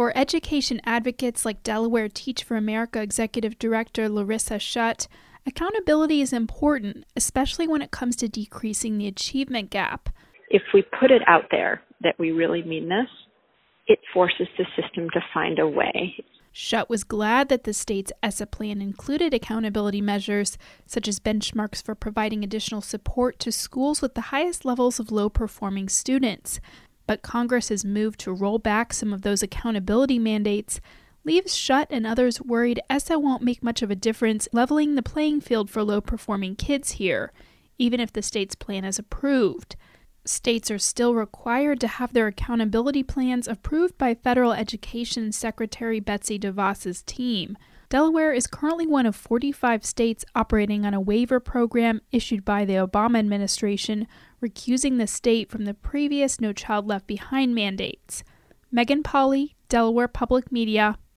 For education advocates like Delaware Teach for America Executive Director Larissa Shutt, accountability is important, especially when it comes to decreasing the achievement gap. If we put it out there that we really mean this, it forces the system to find a way. Shutt was glad that the state's ESSA plan included accountability measures, such as benchmarks for providing additional support to schools with the highest levels of low-performing students. But Congress's move to roll back some of those accountability mandates leaves Shutt and others worried ESSA won't make much of a difference leveling the playing field for low-performing kids here, even if the state's plan is approved. States are still required to have their accountability plans approved by Federal Education Secretary Betsy DeVos's team. Delaware is currently one of 45 states operating on a waiver program issued by the Obama administration, recusing the state from the previous No Child Left Behind mandates. Megan Pauley, Delaware Public Media,